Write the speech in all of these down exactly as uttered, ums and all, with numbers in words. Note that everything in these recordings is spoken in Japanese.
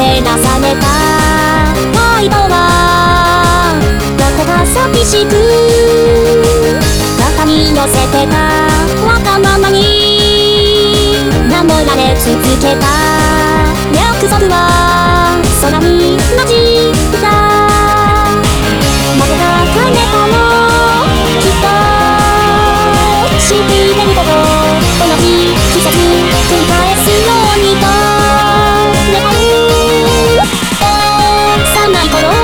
け出された態度はどこか寂しく中に寄せてたわがままに守られ続けた約束は空に混じった負けたかねたのきっと知っていること同じ季節繰り返すようにと願う幼い頃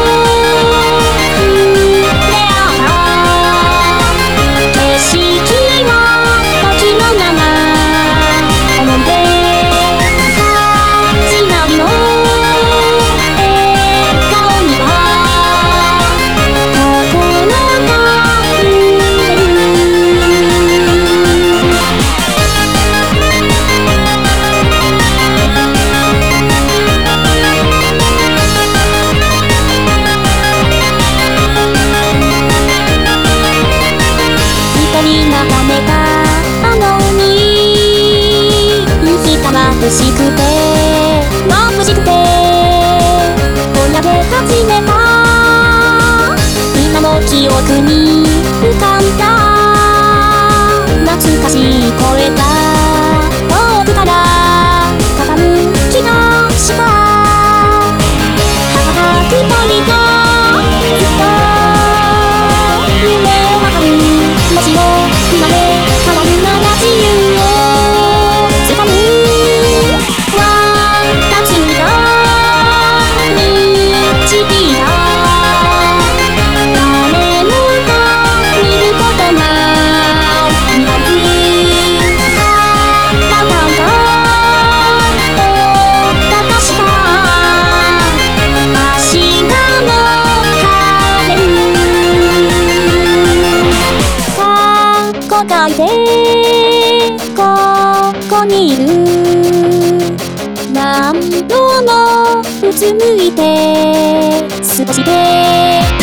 出会った景色は時のまま思い出始まりの笑顔には心が揺れる一人眺めたあの海日が眩しくて眩しくてぼやけ始めた今も記憶に浮かんだ懐かしい声が遠くから傾きがした母が一人とずっと夢を測るもしも生まれ変わるなら自由をつかむ私が導いた誰もが見ることが未来だったんだと確か足がも晴れる答えてここにいる何度もうつむいて過ごして